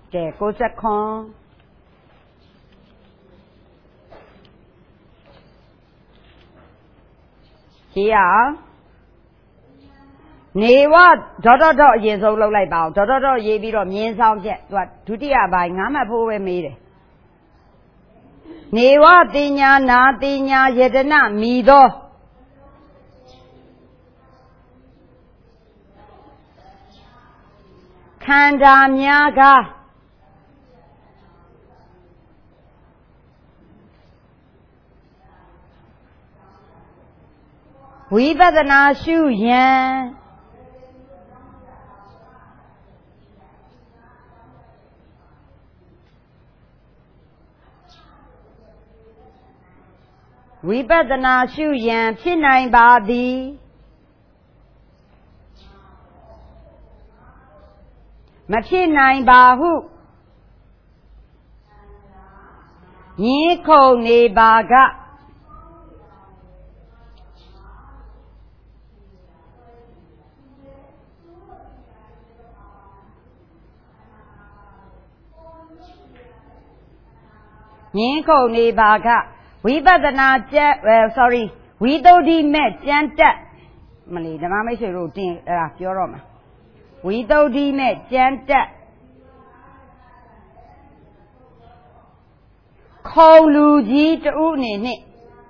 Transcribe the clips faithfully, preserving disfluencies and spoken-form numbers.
ကဲကိုစက်ခွန်ကြည့်အောင်နေဝဒေါဒေါဒေါအရင်ဆုံးလုပ်လိုက်ပါအောင်ဒေါဒေါဒေါရေးပြီးတော့မြင်းဆောင်ချက်သူကဒုတိယပိုင်းငါးမှတ်ဖို့ပဲမေးတယ်နေဝတင်ညာနာတင်ညာယတနာမိသောခန္ဓာများကဝိပဿနာရှုရန်ဝိပဿနာရှုရန်ဖြစ်နိုင်ပါသည်မဖြစ်နိုင်ပါဟုညင်းခုန်နေပါကညင်းခုန်နေပါကဝိပဿနာကျက် sorry ဝိသုဒ္ဓိမဲ့ကျမ်းတက်မလီဓမ္မမိတ်ဆွေတို့တင်အဲ့ဒါပြောတော့မှာဝိသုဒ္ဓိမဲ့ကျမ်းတက်ခုံလူကြီးတူအနေနဲ့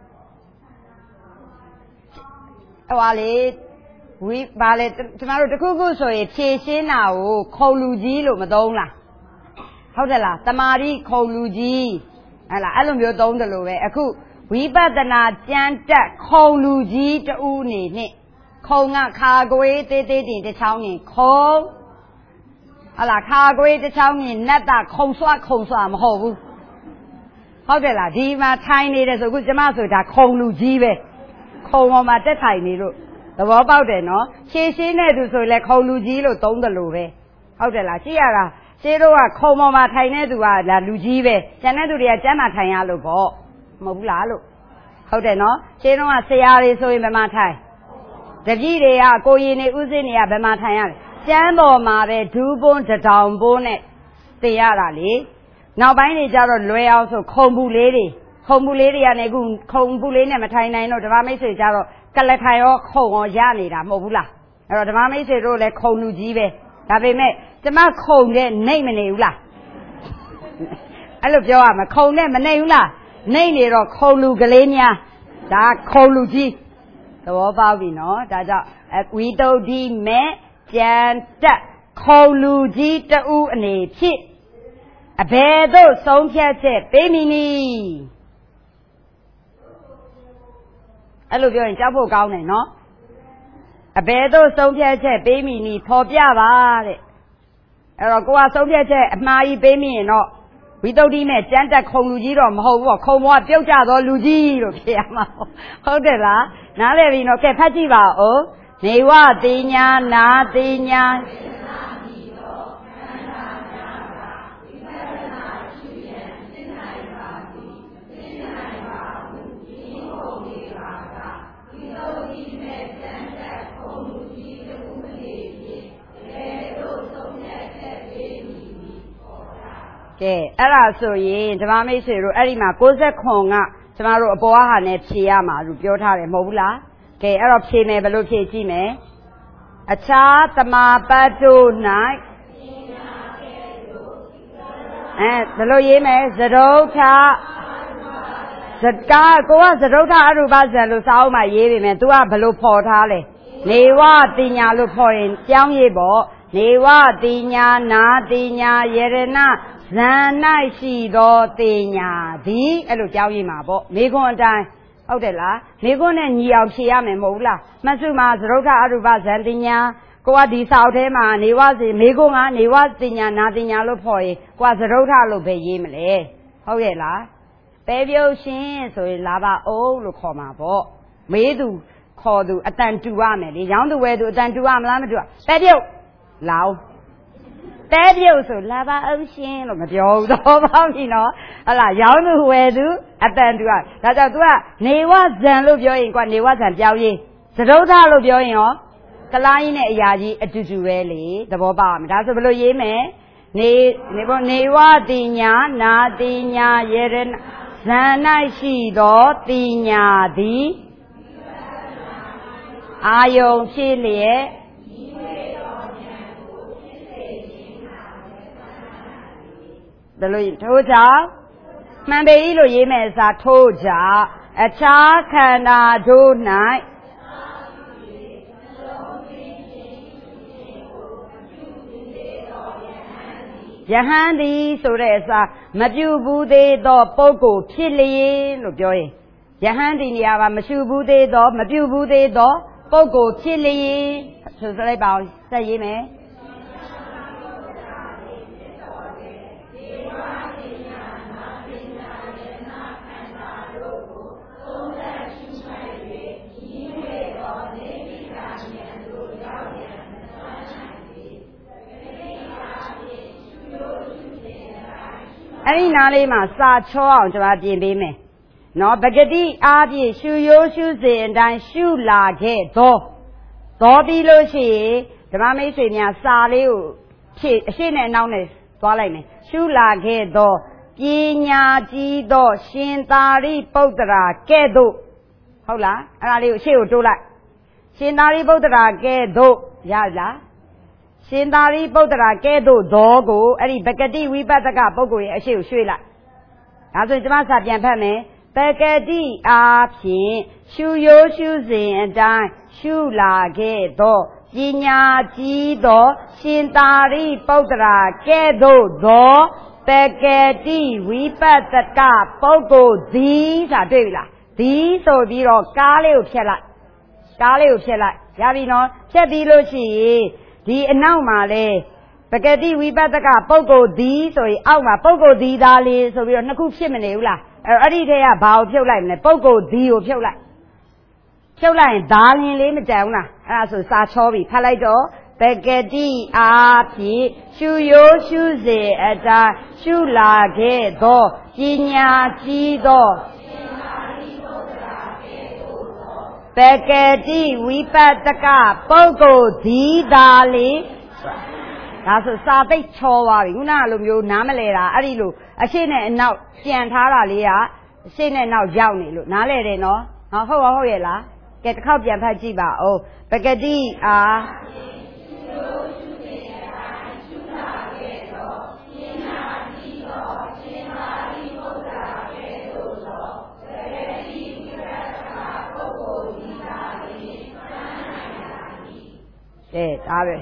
ဟွာလေဝိပါလေကျမတို့တခုခုဆိုရင်ဖြည့်ရှင်းတာကိုခုံလူကြီးလို့မသုံးလားဟုတ်တယ်လားတမာရီခုံလူကြီးဟဲ့လားအဲ့လိုမျိုးသုံးတယ်လို့ပဲအခုဝိပဿနာကျမ်းတက်ခုံလူကြီးတူအနေနဲ့ခုံကခါကွေးသေးသေးတင်တစ်ချောင်းရင်ခုံဟလာခါကွေးတစ်ချောင်းရင်နတ်တာခုံဆွခုံဆွမဟုတ်ဘူးဟုတ်တယ်လားဒီမှာထိုင်နေတယ်ဆိုအခုကျမဆိုတာခုံလူကြီးပဲခုံပေါ်မှာတက်ထိုင်နေလို့သဘောပေါက်တယ်နော်ရှင်းရှင်းနဲ့သူဆိုရင်လည်းခုံလူကြီးလို့သုံးတယ်လို့ပဲဟုတ်တယ်လားကြည့်ရတာရှင်းတော့ကခုံပေါ်မှာထိုင်နေသူကလာလူကြီးပဲကျန်တဲ့သူတွေကကျမ်းမှာထိုင်ရလို့ပေါ့မဟုတ်ဘူးလားလို့ဟုတ်တယ်နော်ရှင်းတော့ကဆရာတွေဆိုရင်ဘယ်မှာထိုင်တပည့်တွေကကိုရင်နေဥစဉ်တွေကဘယ်မှာထိုင်ရလဲကျမ်းပေါ်မှာပဲဒူးပွန်းတထောင်ပွန်းနဲ့သိရတာလေနောက်ပိုင်းတွေကျတော့လွယ်အောင်ဆိုခုံပူလေးတွေခုံပူလေးတွေကနေအခုခုံပူလေးနဲ့မထိုင်နိုင်တော့ဓမ္မမိတ်ဆွေကျတော့ကလထိုင်ရောခုံရောရနေတာမဟုတ်ဘူးလားအဲ့တော့ဓမ္မမိတ်ဆွေတို့လည်းခုံလူကြီးပဲဒါပေမဲ့ကျမခုံတဲ့နှိမ့်မနေဘူးလားအဲ့လိုပြောရမှာခုံနဲ့မနှိမ့်ဘူးလားနှိမ့်နေတော့ခုံလူကလေးများဒါခုံလူကြီးသဘောပေါက်ပြီနော်ဒါကြောင့်ဝိသုဒ္ဓိမဲ့ကျန်တက်ခုံလူကြီးတူအနေဖြစ်အဘယ်သို့ဆုံးဖြတ်ချက်ပေးမည်နည်းအဲ့လိုပြောရင်ကြောက်ဖို့ကောင်းတယ်နော်အဘယ်သို့ဆုံးဖြတ်ချက်ပေးမည်နည်းဖော်ပြပါတဲ့အဲ့တော့ကိုကဆုံးဖြတ်ချက်အမှားကြီးပေးမိရင်တော့ဝိသုဒ္ဓိမဲ့ကျမ်းတက်ခုံလူကြီးတော့မဟုတ်ဘူးခုံဘောကပြုတ်ကျသောလူကြီးလို့ဖြစ်ရမှာဟုတ်တယ်လားနားလည်ပြီနော်ကဲဖတ်ကြည့်ပါဦးနေဝတိညာနာတိညာကဲအဲ့ဒါဆိုရင်ဓမ္မမိတ်ဆွေတို့အဲ့ဒီမှာကိုးဆက်ခွန်ကကျမတို့အပေါ်ဟာနဲ့ဖြေရမှာလို့ပြောထားတယ်မဟုတ်ဘူးလားကဲအဲ့တော့ဖြေမယ်ဘယ်လိုဖြေကြည့်မယ်အခြားသမာပတ်တို့၌အဲဘယ်လိုရေးမယ်သရုပ်ထဇကာကိုကသရုပ်ထအရူပဇံလို့စာအုပ်မှာရေးပေမဲ့ तू ကဘယ်လိုဖော်ထားလဲနေဝတိညာလို့ဖော်ရင်ကြောင်းရေးပေါ့နေဝတိညာနာတိညာယရဏဇန်၌ရှိသောတင်ညာသည်အဲ့လိုကြောင်းရေးမှာပေါ့မိခွန်းအတိုင်းဟုတ်တယ်လားမိခွန်းနဲ့ညီအောင်ဖြေရမယ်မဟုတ်ဘူးလားမှတ်စုမှာသရုပ်ထအရူပဇန်တင်ညာကိုကဒီစာအုပ်ထဲမှာနေဝစီမိခွန်းကနေဝတင်ညာနာတင်ညာလို့ဖော်ရင်ကိုကသရုပ်ထလို့ပဲရေးမလဲဟုတ်ရဲ့လားပဲပြုတ်ရှင်ဆိုရင်လာပါအောင်လို့ခေါ်မှာပေါ့မေးသူခေါ်သူအတန်တူရမယ်လေရောင်းသူဝယ်သူအတန်တူရမလားမတူရပဲပြုတ်လာအောင်ပဲပြုတ်ဆိုလာပါအောင်ရှင်လို့မပြောဘူးတော့ပါပြီနော်ဟလာရောင်းသူဝယ်သူအတန်တူရဒါကြောင့် तू ကနေဝဇံလို့ပြောရင်ကွာနေဝဇံပြောင်းရေးသရုပ်ထလို့ပြောရင်ရောကလားကြီးနဲ့အရာကြီးအတူတူပဲလေသဘောပေါက်မှာဒါဆိုဘယ်လိုရေးမယ်နေနေဘောနေဝတိညာနာတိညာယေရဏဇန်၌ရှိသောတိညာသည်အာယုံဖြစ်လျက်ဒါလို့ထို့ကြောင့်မှန်ပေ၏လို့ရေးမယ်အစားထို့ကြောင့်အခြားခန္ဓာတို့၌ယဟန်သည်ဆိုတဲ့အစားမပြုဘူးသေးသောပုဂ္ဂိုလ်ဖြစ်လျင်လို့ပြောရင်ယဟန်ဒီနေရာမှာမရှိဘူးသေးသောမပြုဘူးသေးသောပုဂ္ဂိုလ်ဖြစ်လျင်ဆိုစလိုက်ပါအောင်ဆက်ရေးမယ်အဲ့ဒီနားလေးမှာစာချောအောင်ကျွန်တော်ပြင်ပေးမယ်နော်ပဂတိအားဖြင့်ရှုရိုးရှုစဉ်အတိုင်းရှုလာခဲ့သောသောပြီးလို့ရှိရင်ဓမ္မမိတ်ဆွေများစာလေးကိုဖြည့်အရှိနဲ့အနောက်နဲ့သွားလိုက်မယ်ရှုလာခဲ့သောပညာကြီးသောရှင်သာရိပုတ္တရာကဲ့သို့ဟုတ်လားအဲ့ဒါလေးကိုအရှိကိုတိုးလိုက်ရှင်သာရိပုတ္တရာကဲ့သို့ရလားရှင်သာရိပုတ္တရာကဲ့သို့သောကိုအဲ့ဒီပဂတိဝိပဿကပုဂ္ဂိုလ်ရဲ့အရှိကိုရွှေ့လိုက်ဒါဆိုရင်ကျွန်မစာပြန်ဖတ်မယ်ပဂတိအားဖြင့်ရှုရိုးရှုစဉ်အတိုင်းရှုလာခဲ့သောပညာကြီးသောရှင်သာရိပုတ္တရာကဲ့သို့သောပဂတိဝိပဿကပုဂ္ဂိုလ်သည်ဆိုတာတွေ့ပြီလားသည်ဆိုပြီးတော့ကားလေးကိုဖြတ်လိုက်ကားလေးကိုဖြတ်လိုက်ရပြီနော်ဖြတ်ပြီးလို့ရှိရင်ဒီအနောက်မှာလဲပဂတိဝိပဿကပုဂ္ဂိုလ်သည်ဆိုရင်အောက်မှာပုဂ္ဂိုလ်သည်သားလေးဆိုပြီးတော့နှစ်ခုဖြစ်မနေဘူးလားအဲ့ဒီထဲကဘာကိုဖြုတ်လိုက်မလဲပုဂ္ဂိုလ်သည်ကိုဖြုတ်လိုက်ဖြုတ်လိုက်ရင်သားလင်းလေးမတန်ဘူးလားအဲ့ဒါဆိုစာချောပြီဖတ်လိုက်တော့ပဂတိအားဖြင့်ရှုရိုးရှုစဉ်အတိုင်းရှုလာခဲ့သောပညာကြီးသောပဂတိဝိပဿကပုဂ္ဂိုလ်သည်သာလေဒါဆိုစာသိပ်ချောသွားပြီခုနကလိုမျိုးနားမလဲတာအဲ့ဒီလိုအရှိနဲ့အနောက်ပြန်ထားတာလေးကအရှိနဲ့အနောက်ရောက်နေလို့နားလဲတယ်နော်ဟောဟုတ်ဟုတ်ရဲ့လားကဲတစ်ခေါက်ပြန်ဖတ်ကြည့်ပါဦးပဂတိအားကဲဒါပဲ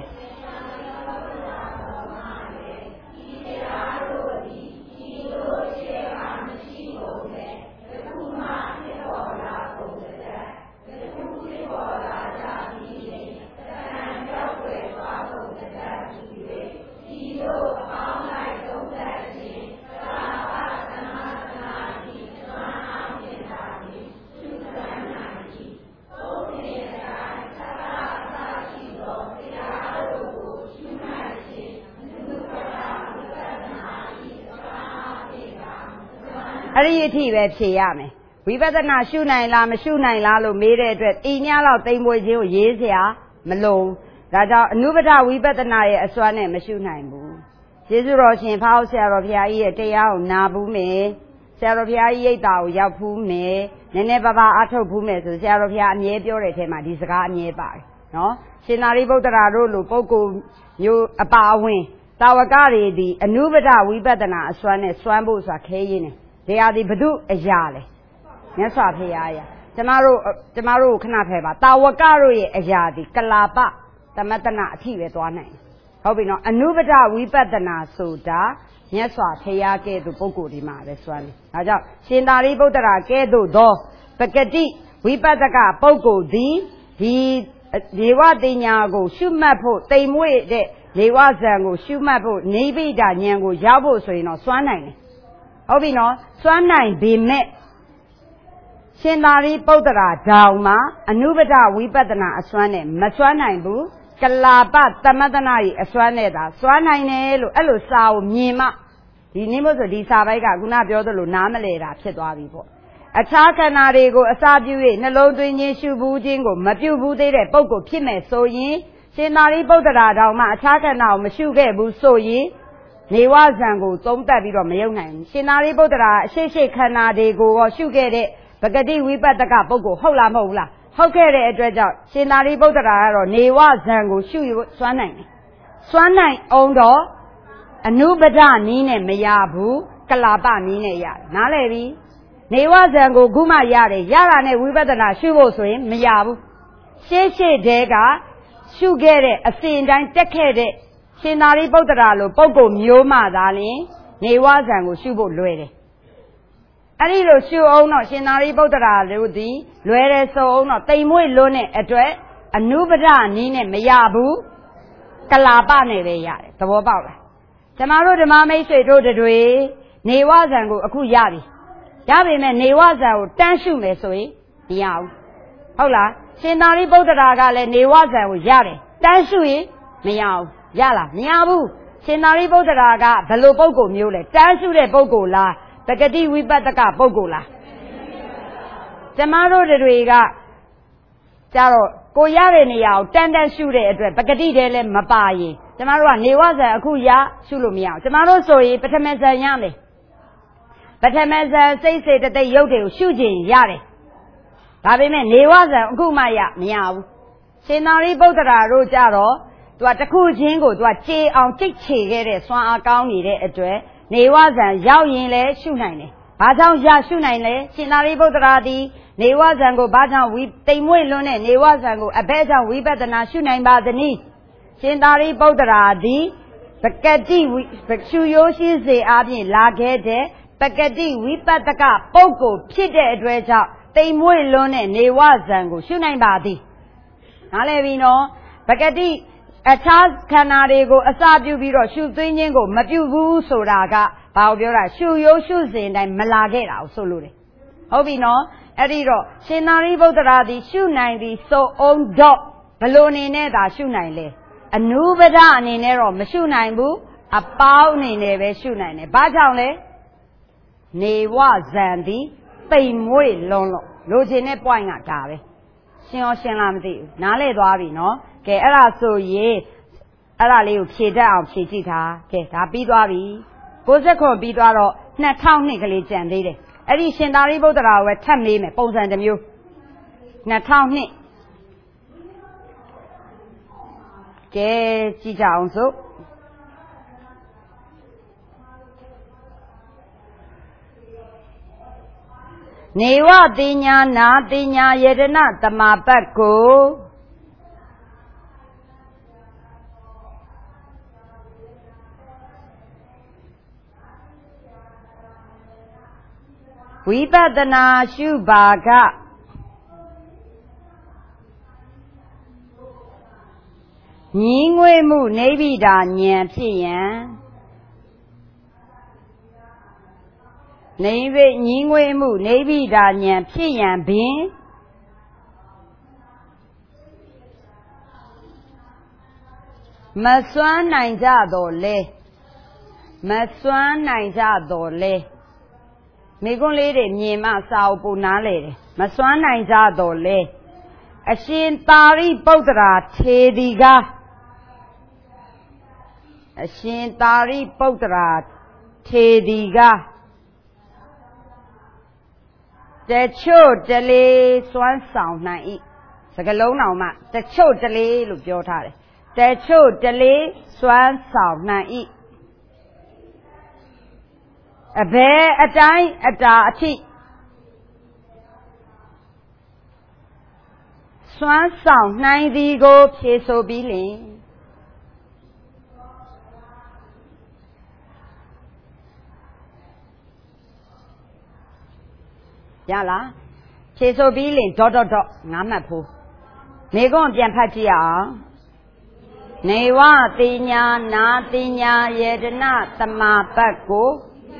အဲ့ဒီအထိပဲဖြေရမယ်ဝိပဿနာရှုနိုင်လားမရှုနိုင်လားလို့မေးတဲ့အတွက်အင်းများတော့တိမ်မွေခြင်းကိုရေးเสียမလုံးဒါကြောင့်အနုပဒဝိပဿနာရဲ့အစွမ်းနဲ့မရှုနိုင်ဘူးကျေးဇူးတော်ရှင်ဖောက်ဆရာတော်ဘုရားကြီးရဲ့တရားကိုနာဘူးမယ်ဆရာတော်ဘုရားကြီးရိပ်တာကိုရောက်ဖူးမယ်နည်းနည်းပါးပါးအားထုတ်ဖူးမယ်ဆိုဆရာတော်ဘုရားအမြဲပြောတဲ့ထဲမှာဒီစကားအမြဲပါတယ်နော်ရှင်သာရိပုတ္တရာတို့လိုပုဂ္ဂိုလ်မျိုးအပါအဝင်တာဝကတွေဒီအနုပဒဝိပဿနာအစွမ်းနဲ့စွမ်းဖို့ဆိုတာခဲရင်းတယ်တရားဒီဘု து အရာလေမြတ်စွာဘုရားရာကျမတို့ကျမတို့ခဏဖယ်ပါတာဝကတို့ရဲ့အရာဒီကလာပသမတနာအထိပဲသွားနိုင်ဟုတ်ပြီနော်အနုပဒဝိပဿနာဆိုတာမြတ်စွာဘုရားကဲ့သို့ပုဂ္ဂိုလ်ဒီမှာပဲစွမ်းတယ်ဒါကြောင့်ရှင်သာရိပုတ္တရာကဲ့သို့သောပဂတိဝိပဿကပုဂ္ဂိုလ်သည်ဒီဒေဝတင်ညာကိုရှုမှတ်ဖို့တိမ်မွေ့တဲ့ဒေဝဇံကိုရှုမှတ်ဖို့နိဗ္ဗိဒဉာဏ်ကိုရောက်ဖို့ဆိုရင်တော့စွမ်းနိုင်တယ်ဟုတ်ပြီနော်စွမ်းနိုင်ပေမဲ့ရှင်သာရိပုတ္တရာဓာတ်မှာအနုပဒဝိပဿနာအစွမ်းနဲ့မစွမ်းနိုင်ဘူးကလာပသမတနာကြီးအစွမ်းနဲ့သာစွမ်းနိုင်တယ်လို့အဲ့လိုစာကိုမြင်မှဒီနည်းမို့ဆိုဒီစာပိုက်ကခုနပြောသလိုနားမလဲတာဖြစ်သွားပြီပေါ့အခြားခန္ဓာတွေကိုအစာပြု၍နှလုံးသွင်းခြင်းရှုဘူးခြင်းကိုမပြုဘူးသေးတဲ့ပုဂ္ဂိုလ်ဖြစ်မဲ့ဆိုရင်ရှင်သာရိပုတ္တရာဓာတ်မှာအခြားခန္ဓာကိုမရှုခဲ့ဘူးဆိုရင်နေဝဇံကိုသုံးသပ်ပြီးတော့မယုံနိုင်ဘူးရှင်သာရိပုတ္တရာအရှိရှိခန္ဓာတွေကိုရောရှုခဲ့တဲ့ပဂတိဝိပဿကပုဂ္ဂိုလ်ဟုတ်လားမဟုတ်ဘူးလားဟုတ်ခဲ့တဲ့အတွက်ကြောင့်ရှင်သာရိပုတ္တရာကတော့နေဝဇံကိုရှုစွမ်းနိုင်တယ်စွမ်းနိုင်အောင်တော့အနုပဒနည်းနဲ့မရဘူးကလာပနည်းနဲ့ရတယ်နားလည်ပြီနေဝဇံကိုခုမှရတယ်ရတာနဲ့ဝိပဿနာရှုဖို့ဆိုရင်မရဘူးရှေ့ရှေ့တည်းကရှုခဲ့တဲ့အစဉ်တိုင်းတက်ခဲ့တဲ့ရှင်သာရိပုတ္တရာလိုပုဂ္ဂိုလ်မျိုးမှသာလျှင်နေဝဇံကိုရှုဖို့လွယ်တယ်အဲ့ဒီလိုရှုအောင်တော့ရှင်သာရိပုတ္တရာတို့သည်လွယ်တယ်ဆိုအောင်တော့တိမ်မွေ့လွန်းတဲ့အတွက်အနုပဒနည်းနဲ့မရဘူးကလာပနဲ့ပဲရတယ်သဘောပေါက်လားကျမတို့ဓမ္မမိတ်ဆွေတို့တွေနေဝဇံကိုအခုရပြီရပြီမဲ့နေဝဇံကိုတန်းရှုမယ်ဆိုရင်မရဘူးဟုတ်လားရှင်သာရိပုတ္တရာကလည်းနေဝဇံကိုရတယ်တန်းရှုရင်မရဘူးရလားမရဘူးရှင်သာရိပုတ္တရာကဘယ်လိုပုဂ္ဂိုလ်မျိုးလဲတန်းရှုတဲ့ပုဂ္ဂိုလ်လားပဂတိဝိပဿကပုဂ္ဂိုလ်လားကျမတို့တွေကကြတော့ကိုရတဲ့နေရာကိုတန်းတန်းရှုတဲ့အတွက်ပဂတိတည်းလည်းမပါရင်ကျမတို့ကနေဝဇံအခုရရှုလို့မရအောင်ကျမတို့ဆိုရင်ပထမဇံရမယ်ပထမဇံစိတ်စေတသိက်ရုပ်တွေကိုရှုခြင်းရတယ်ဒါပေမဲ့နေဝဇံအခုမှရမရဘူးရှင်သာရိပုတ္တရာတို့ကြတော့သူကတစ်ခုချင်းကိုသူကကြေအောင်ကြိတ်ချေခဲ့တဲ့စွမ်းအားကောင်းနေတဲ့အတွက်နေဝဇံရောက်ရင်လည်းရှုနိုင်တယ်ဘာကြောင့်ရရှုနိုင်လဲရှင်သာရိပုတ္တရာသည်နေဝဇံကိုဘာကြောင့်ဝိတိမ်မွေ့လွန်းတဲ့နေဝဇံကိုအဘဲကြောင့်ဝိပဿနာရှုနိုင်ပါသနည်းရှင်သာရိပုတ္တရာသည်ပကတိရှုရိုးရှိစေအပြင်လာခဲ့တဲ့ပကတိဝိပဿကပုဂ္ဂိုလ်ဖြစ်တဲ့အတွက်ကြောင့်တိမ်မွေ့လွန်းတဲ့နေဝဇံကိုရှုနိုင်ပါသည်နားလည်ပြီနော်ပကတိအခြားခန္ဓာတွေကိုအစပြုပြီးတော့ရှုသွင်းခြင်းကိုမပြုဘူးဆိုတာကဘာကိုပြောတာရှုရိုးရှုစဉ်တိုင်းမလာခဲ့တာကိုဆိုလို့တယ်ဟုတ်ပြီနော်အဲ့ဒီတော့ရှင်သာရိပုတ္တရာသည်ရှုနိုင်သည်ဆိုအောင်တော့ဘလို့အနေနဲ့သာရှုနိုင်လဲအနုပဒအနေနဲ့တော့မရှုနိုင်ဘူးအပေါင်းအနေနဲ့ပဲရှုနိုင်တယ်ဘာကြောင့်လဲနေဝဇံသည်တိမ်မွေ့လွန်းလို့လိုချင်တဲ့ point ကဒါပဲရှင်းရောရှင်းလားမသိဘူးနားလည်သွားပြီနော်ကဲအဲ့ဒါဆိုရင်အဲ့ဒါလေးကိုဖြည့်တတ်အောင်ဖြည့်ကြည့်ထားကဲဒါပြီးသွားပြီကိုးဆက်ခွန်ပြီးသွားတော့နှစ်ထောင်နှစ်ကလေးကျန်သေးတယ်အဲ့ဒီရှင်သာရိပုတ္တရာကိုပဲထပ်မေးမယ်ပုံစံတစ်မျိုးနှစ်ထောင်နှစ်ကဲကြည့်ကြအောင်စို့နေဝတိညာနာတိညာယေတနာတမပတ်ကိုဝိပဿနာရှုပါကညီငွေမှုနိဗ္ဗိဒာဉာဏ်ဖြစ်ရန်နိဗ္ဗိညီငွေမှုနိဗ္ဗိဒာဉာဏ်ဖြစ်ရန်ပင်မစွမ်းနိုင်ကြတော့လေမစွမ်းနိုင်ကြတော့လေမိကွန်းလေးတွေမြင်မှစာအုပ်ပူနားလေတယ်မစွမ်းနိုင်ကြတော့လေအရှင်သာရိပုတ္တရာထေဒီကအရှင်သာရိပုတ္တရာထေဒီကတချို့တလေစွမ်းဆောင်နိုင်၏စကလုံးတော်မှတချို့တလေလို့ပြောထားတယ်တချို့တလေစွမ်းဆောင်နိုင်၏အဘယ်အတိုင်းအတာအထိစွမ်းဆောင်နိုင်သည်ကိုဖြေဆိုပြီးလင်ရလားဖြေဆိုပြီးလင်ဒေါ့ဒေါ့ဒေါ့ငါးမှတ်ဖို့မိကွန်းပြန်ဖတ်ကြည့်အောင်နေဝတိညာနာတိညာယေတနာတမပတ်ကို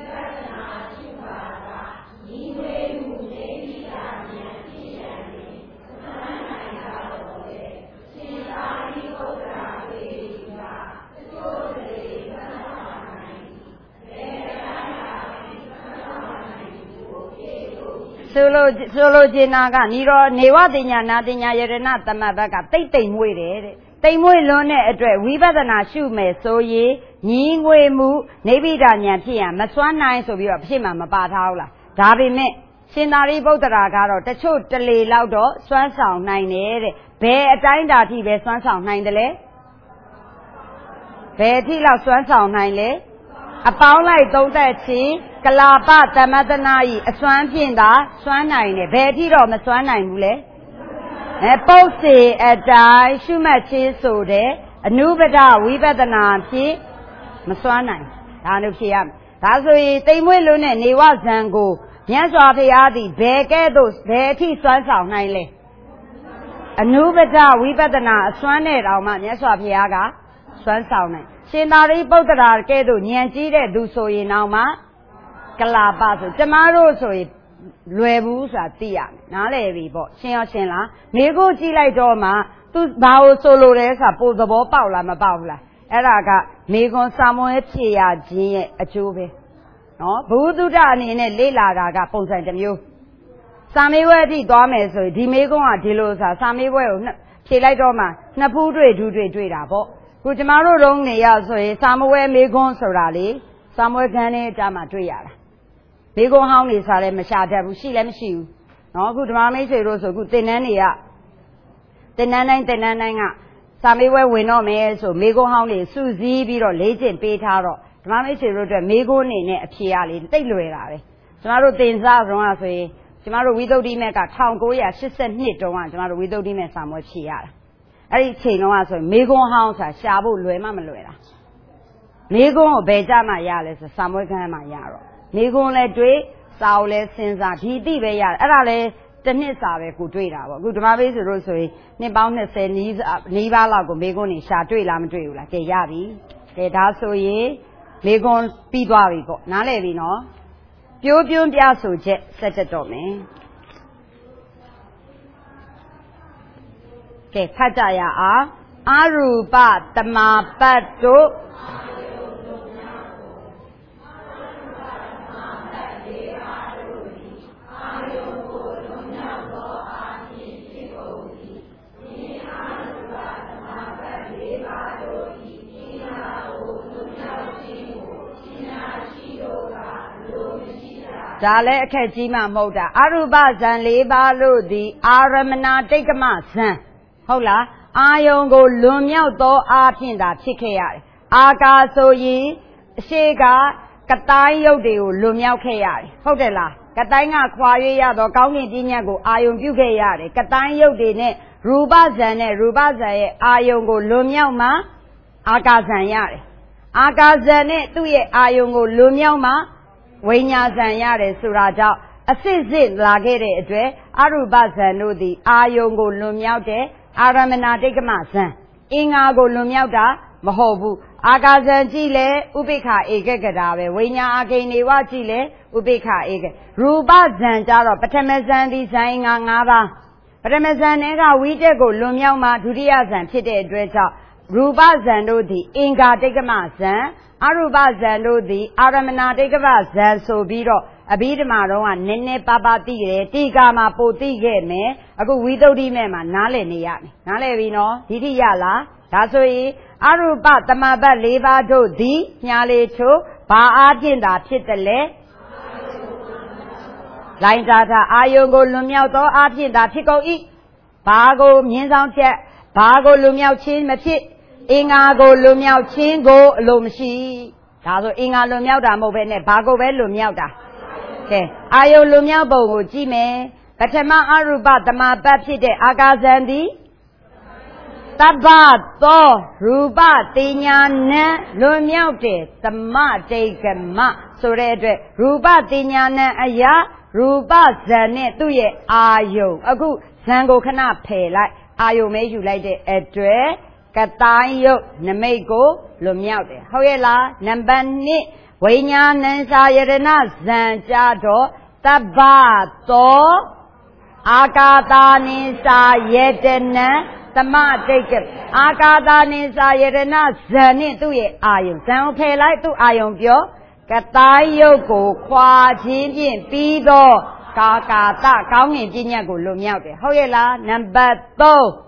ဆိုလိုဆိုလိုချင်တာကနီရောနေဝတိညာနာတိညာယေရဏတမဘက်ကတိတ်တိမ်မွေးတယ်တဲ့တိတိမ်မွေ့လွန်းတဲ့အတွက်ဝိပဿနာရှုမယ်ဆိုရင်ညီငွေမှုနိဗ္ဗိဒာဉာဏ်ဖြစ်ရမစွမ်းနိုင်ဆိုပြီးတော့ဖြစ်မှာမပါထားဘူးလားဒါပေမဲ့ရှင်သာရိပုတ္တရာကတော့တချို့တလေလောက်တော့စွမ်းဆောင်နိုင်တယ်တဲ့ဘယ်အတိုင်းအတာထိပဲစွမ်းဆောင်နိုင်တယ်လဲဘယ်ထိလောက်စွမ်းဆောင်နိုင်လဲအပေါင်းလိုက်သုံးသက်ချင်းကလာပသမတနာဤအစွမ်းဖြင့်သာစွမ်းနိုင်တယ်ဘယ်ထိတော့မစွမ်းနိုင်ဘူးလဲအဲပုတ်စီအတိုင်းရှုမှတ်ခြင်းဆိုတဲ့အနုပဒဝိပဿနာဖြင့်မစွမ်းနိုင်ဒါလို့ဖြစ်ရမယ်ဒါဆိုရင်တိမ်မွေ့လွန်းတဲ့နေဝဇံကိုမြတ်စွာဘုရားသည်ဘယ်ကဲ့သို့ဘယ်အထိစွမ်းဆောင်နိုင်လဲအနုပဒဝိပဿနာအစွမ်းနဲ့တောင်မှမြတ်စွာဘုရားကစွမ်းဆောင်နိုင်ရှင်သာရိပုတ္တရာကဲ့သို့ဉာဏ်ကြီးတဲ့သူဆိုရင်တော့မှကလာပဆိုကျမတို့ဆိုရင်လွယ်ဘူးဆိုတာသိရမယ်နားလည်ပြီပေါ့ရှင်းရောရှင်းလားနေကိုကြည့်လိုက်တော့မှသူဘာလို့ဆိုလိုလဲဆိုတာပိုသဘောပေါက်လားမပေါက်ဘူးလားအဲ့ဒါကမေခွန်စာမွေးဖြည့်ရခြင်းရဲ့အကျိုးပဲနော်ဘုဒ္ဓအနေနဲ့လေ့လာတာကပုံစံတစ်မျိုးစာမေးပွဲအထိသွားမယ်ဆိုရင်ဒီမေခွန်းကဒီလိုဆိုတာစာမေးပွဲကိုဖြည့်လိုက်တော့မှနှစ်ဖူးတွေ့ဒူးတွေ့တွေ့တာပေါ့ခုကျမတို့တုံးနေရဆိုရင်စာမွေးမေခွန်းဆိုတာလေစာမွေးခန်းလေးအကြမှာတွေ့ရတာမေခွန်းဟောင်းနေစားလည်းမရှာတတ်ဘူးရှိလည်းမရှိဘူးနော်အခုဓမ္မမိတ်ဆွေတို့ဆိုအခုသင်္นานတွေကသင်္นานတိုင်းသင်္นานတိုင်းကစာမေးပွဲဝင်တော့မယ်ဆိုမေခွန်းဟောင်းတွေစုစည်းပြီးတော့လေ့ကျင့်ပေးထားတော့ဓမ္မမိတ်ဆွေတို့အတွက်မေခွန်းအနေနဲ့အဖြေရလေတိတ်လွယ်တာပဲကျမတို့သင်စားတုန်းကဆိုရင်ကျမတို့ဝိသုဒ္ဓိမက်က၁၉၈၂တုန်းကကျမတို့ဝိသုဒ္ဓိမက်စာမွေးဖြေရတာအဲ့ဒီအချိန်တုန်းကဆိုရင်မေခွန်းဟောင်းဆိုတာရှာဖို့လွယ်မှမလွယ်တာမေခွန်းကိုဘယ်ကြမှာရလဲဆိုစာမွေးခန်းမှာရတော့မေခွန်းလည်းတွေးစာအုပ်လည်းစဉ်းစားဒီတိပဲရတယ်အဲ့ဒါလည်းတစ်နှစ်စာပဲကိုတွေ့တာပေါ့အခုဓမ္မပေးဆိုလို့ဆိုရင်နှစ်ပေါင်း၂၀နီးနီးပါးလောက်ကိုမေခွန်းနေရှာတွေ့လားမတွေ့ဘူးလားကဲရပြီကဲဒါဆိုရင်မေခွန်းပြီးသွားပြီပေါ့နားလည်ပြီနော်ပြိုးပြွန်းပြဆိုချက်ဆက်တက်တော့မယ်ကဲဖတ်ကြရအောင်အရူပတမပတ်တို့ဒါလည်းအခက်ကြီးမှမဟုတ်တာအရူပဇံ၄ပါးလို့ဒီအာရမဏတိတ်ကမဇံဟုတ်လားအာယုံကိုလွန်မြောက်သောအားဖြင့်သာဖြစ်ခဲ့ရတယ်အာကာဆိုရင်အရှိကကတိုင်းရုပ်တွေကိုလွန်မြောက်ခဲ့ရတယ်ဟုတ်တယ်လားကတိုင်းကခွာ၍ရတော့ကောင်းကင်ပြည့်ညတ်ကိုအာယုံပြုခဲ့ရတယ်ကတိုင်းရုပ်တွေနဲ့ရူပဇံနဲ့ရူပဇံရဲ့အာယုံကိုလွန်မြောက်မှအာကာဇံရတယ်အာကာဇံနဲ့သူ့ရဲ့အာယုံကိုလွန်မြောက်မှဝိညာဇံရတယ်ဆိုတာကြောင့်အစစ်စစ်လာခဲ့တဲ့အတွက်အရူပဇံတို့သည်အာယုံကိုလွန်မြောက်တဲ့အာရမဏတိတ်ကမဇံအင်္ဂါကိုလွန်မြောက်တာမဟုတ်ဘူးအာကာဇံကြည့်လဲဥပိ္ပခာဧကကတာပဲဝိညာအာကိနေဝကြည့်လဲဥပိ္ပခာဧကရူပဇံကြတော့ပထမဇံဒီဇံအင်္ဂါ၅ပါးပထမဇံနဲ့ကဝိတက်ကိုလွန်မြောက်မှဒုတိယဇံဖြစ်တဲ့အတွက်ကြောင့်ရူပဇံတို့သည်အင်္ဂါတိတ်ကမဇံအရူပဇံတို့သည်အာရမဏတိတ်ကမဇံဆိုပြီးတော့အဘိဓမ္မာတော့ကနည်းနည်းပါးပါးသိတယ်တိကာမှာပိုသိခဲ့မယ်အခုဝိသုဒ္ဓိမဲ့မှာနားလည်နေရမယ်နားလည်ပြီနော်ဒီတိရလားဒါဆိုရင်အရူပတမပတ်၄ပါးတို့သည်ညာလေချိုးဘာအားဖြင့်သာဖြစ်တယ်လဲလိုင်းတာတာအာယုံကိုလွန်မြောက်သောအားဖြင့်သာဖြစ်ကုန်၏ဘာကိုမြင်းဆောင်ချက်ဘာကိုလွန်မြောက်ခြင်းမဖြစ်အင်္ဂါကိုလွန်မြောက်ခြင်းကိုအလိုမရှိဒါဆိုအင်္ဂါလွန်မြောက်တာမဟုတ်ဘဲနဲ့ဘာကိုပဲလွန်မြောက်တာကဲအာယုလွန်မြောက်ပုံကိုကြည့်မယ်ပထမအရူပတမပတ်ဖြစ်တဲ့အာကာဇံသည်တပ္ပသောရူပတိညာဏံလွန်မြောက်တဲ့သမတိတ်ကမဆိုတဲ့အတွက်ရူပတိညာဏံအရာရူပဇံနဲ့သူ့ရဲ့အာယုအခုဇံကိုခဏဖယ်လိုက်အာယုမဲယူလိုက်တဲ့အတွက်ကတိုင်းယုတ်နမိတ်ကိုလွန်မြောက်တယ်ဟုတ်ရဲ့လားနံပါတ်၂ဝိညာဏံစာယရဏဇံကြတော့တပ္ပသောအာကာတာနိစာယတနံသမတိတ်ကအာကာတာနိစာယရဏဇံနဲ့သူ့ရဲ့အာယုဇံကိုဖယ်လိုက်သူ့အာယုပြောကတိုင်းယုတ်ကိုခွာခြင်းဖြင့်ပြီးတော့ကာကာတကောင်းငင်ပြည့်ညတ်ကိုလွန်မြောက်တယ်ဟုတ်ရဲ့လားနံပါတ်၃တ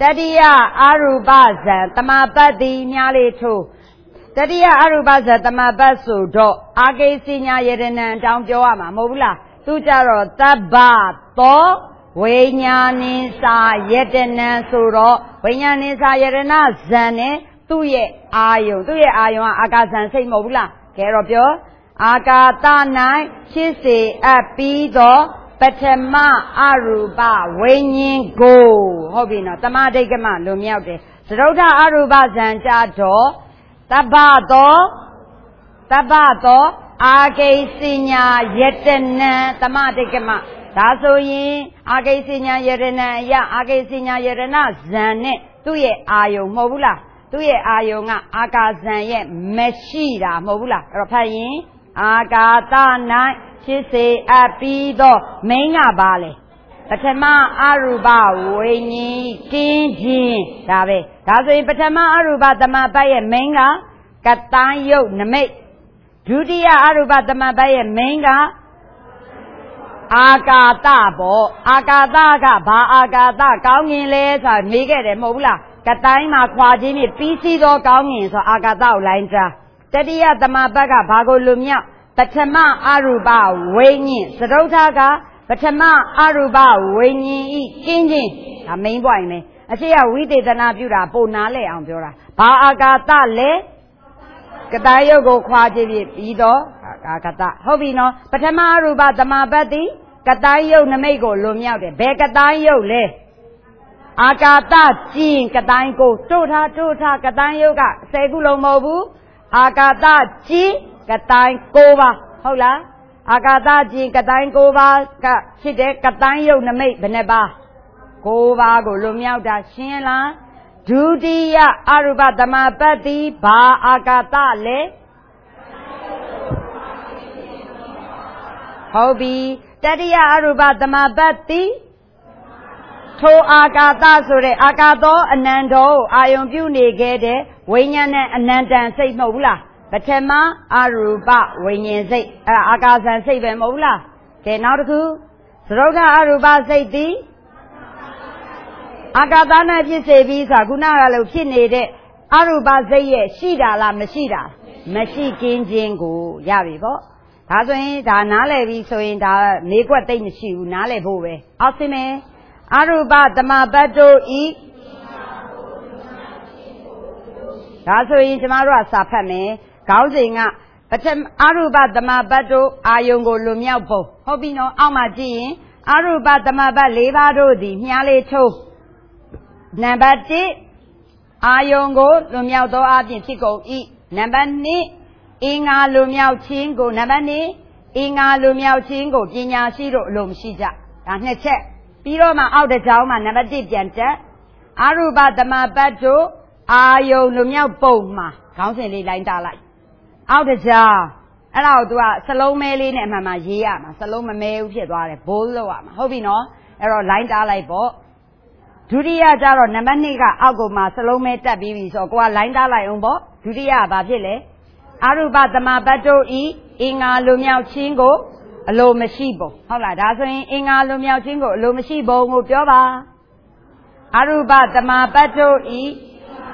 Tadiya Arubazan, Tamapati Nyalito, Tadiya Arubazan, Tamabasu, Do, Age Sinya Yerenan, Down Joama, Mobula, Tujaro, Taba, To, Wenyanisa, Yetenan Suro, Wenyanisa Yerena, Zane, Tuye Ayo, Tuye Ayo, Agazan, say Mobula, Kerobio, Agata Nai, Chisi, Apido, Patema Aruba, Wenyin Go, Hobino, Tamadegama, Lumiate, Srota Aruba Zanjato, Tabato, Tabato, Age Sinya Yetena, Tamadegama, Tasoyin, Age Sinya Yerena, Ya, Age Sinya Yerena, Zane, Tuye Ayo, Mobula, Tuye Ayonga, Agazan Ye, Meshida, Mobula, Rapayin, Agata Nai. Chise apido menga bale. Patama aruba wenyi kinjin. Dabe. Daso patama aruba tamabaye menga katayo name. Dudiya aruba tamabaye menga agata bo. Agata ka ba agata kaungin le sa mege de mobula. Katay ma kwaji ni pisi do kaungin so agata ulainja. Tadiya tamabaga bago lumya. Patama Aruba Wenyin, Sadotaga, Patama Aruba Wenyin, Kinjin, a main boy me. I say, we did an abura, Bonale Ambura. Pa Agata le Katayo go quaji, Ido, Agata, Hobino, Patama Aruba, the Mabati, Katayo Namego, Lumiade, Bekatayo le Agata, Jin, Katayo, Tota, Tota, Katayoga, Segulo Mobu, Agata, Jin. Katay Kova, Hola, Agata Jin Katay Kova, Side Katayo Name Beneba, Kova Golumiauda Shinla, Judia Aruba Damapati, Ba Agata Le Hobi, Tadia Aruba Damapati, To Agata Sure, Agato, Anando, Ion Buni Gede, Winyan and Nandan say Mola. Patema Aruba Wenyin say Agazan say Mola. Kenaku Sroga Aruba say di Agadana Pisevis Aguna Lupinade Aruba say Shida la Mashida Mashikin Jingo Yavibo. Tazwin da Nalevi so in the make what they shoe Nale Bove. Asime Aruba the Mabato e that's in tomorrow Sapame. Causing a Patem Aruba the Mabato, Ayongo Lumiapo, Hobino, Amaji, Aruba the Maba Levado di Miale To Nabati Ayongo Lumiado Abin Chico E Nabani Inga Lumiao Chingo Nabani Inga Lumiao Chingo Ginia Shiro Lum Shija and a check Piroma out the Jama Nabati Janta Aruba the Mabato Ayo Lumiao Poma Counting Line Dalai. Out the jar. Allow to a Salome Lin and Mamma Yama, Salome Mail, Bolo, Hobino, Ero Line Dalai Bo. Judia Jaro Namaniga, Agoma, Salome Tabis, or Gua Line Dalai Umbo, Judia Babile, Aruba the Mabato E, Inga Lumiao Chingo, a low Mashibo. Hola, that's Inga Lumiao Chingo, low Mashibo, Mujova. Aruba the Mabato E.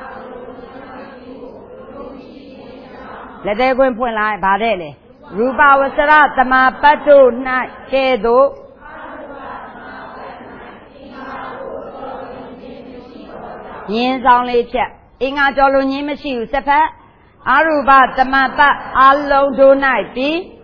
Let them go and point like Badele. Ruba was a Tama Pato Night Kedo. Yins only check. Inga Jolo Nimashi, Sepa. Aruba Tamapa Allo do night be.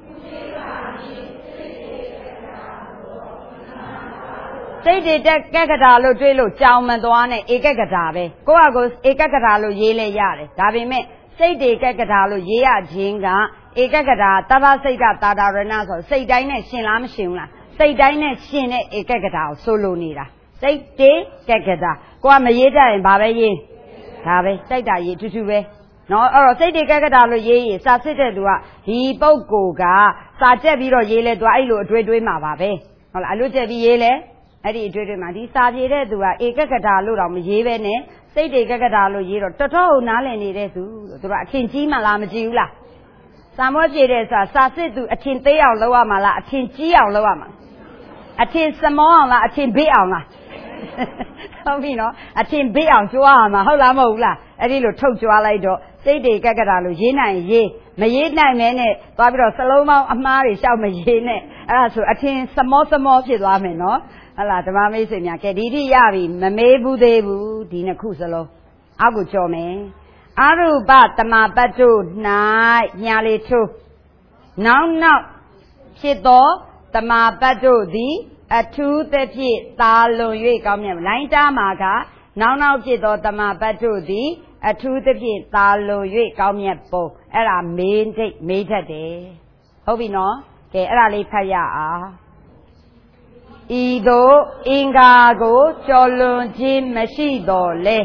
Say the Gagalo Drilo, Jauman Doane, Egagadabe. Go agos, Egagadalo Yele Yare. Davi me. Say the Gagadalo Yea Jinga, Egagada, Tava Sega Tada Renazo, say Dine Shinlam Shimla, say Dine Shine Egagadao, Solo Nida. Say de Gagada, Guamayeda and Babaye. Have say that ye to do it. No, or say the Gagadalo Ye, Sassita Dua, he Bogoga, Sajabiro Yele, Duailo, Dreadwima Babe. Well, I look at Yele, Eddie Dreadwima, he started Dua, Egagadalo, Yevene. Say the Gagadalo Yero, Toto Nalani Resu, Kinjima Lamajula. Some of it is a Sassi to a tin Bay or Loamala, a tin G or Loama. A tin Samala, a tin Beala. ဟုတ်ပြီနော်အထင်ဘေးအောင်ကြွားရမှာဟုတ်လားမဟုတ်လားအဲ့ဒီလိုထုတ်ကြွားလိုက်တော့စိတ်တွေကက်ကတာလို့ရေးနိုင်ရေးမရေးနိုင်မဲနဲ့သွားပြီးတော့စလုံးပေါင်းအမှားတွေရှောက်မရေးနဲ့အဲ့ဒါဆိုအထင်စမောစမောဖြစ်သွားမယ်နော်ဟုတ်လားဓမ္မမိတ်ဆွေများကဲဒီတိရပြီမမေးဘူးသေးဘူးဒီနှစ်ခုစလုံးအောက်ကိုကြော်မယ်အရူပတမပတ်တို့၌ညာလေးထိုးနောက်နောက်ဖြစ်သောတမပတ်တို့သည်အထူးသဖြင့်သာလွန်၍ကောင်းမြတ်လိုင်းတားမှာကနောက်နောက်ဖြစ်သောတမပတ်တို့သည်အထူးသဖြင့်သာလွန်၍ကောင်းမြတ်ပုံအဲ့ဒါမေးတိတ်မေးတတ်တယ်ဟုတ်ပြီနော်ကဲအဲ့ဒါလေးဖတ်ရအောင်ဤသို့အင်္ဂါကိုကျော်လွန်ခြင်းမရှိတော့လဲ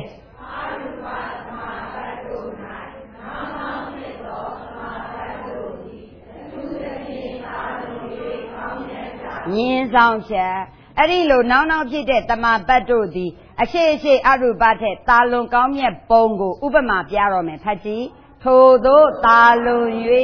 ညင်းဆောင်ချက်အဲ့ဒီလိုနောက်နောက်ဖြစ်တဲ့တမပတ်တို့သည်အရှိအရှိအရူပထက်တာလွန်ကောင်းမြတ်ပုံကိုဥပမာပြတော့မယ်ဖတ်ကြည့်ထို့သောတာလွန်၍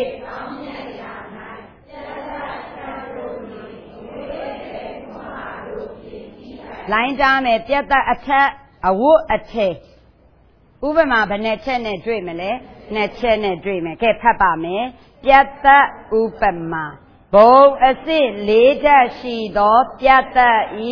လိုင်းတားမယ်ပြတ်သက်အထက်အဝတ်အထည်ဥပမာဘယ်နဲ့ချက်နဲ့တွေ့မလဲနှစ်ချက်နဲ့တွေ့မယ်ကဲဖတ်ပါမယ်ပြတ်သက်ဥပမာဘုံအစစ်လေးချက်ရှိသောပြတ်သက်ဤ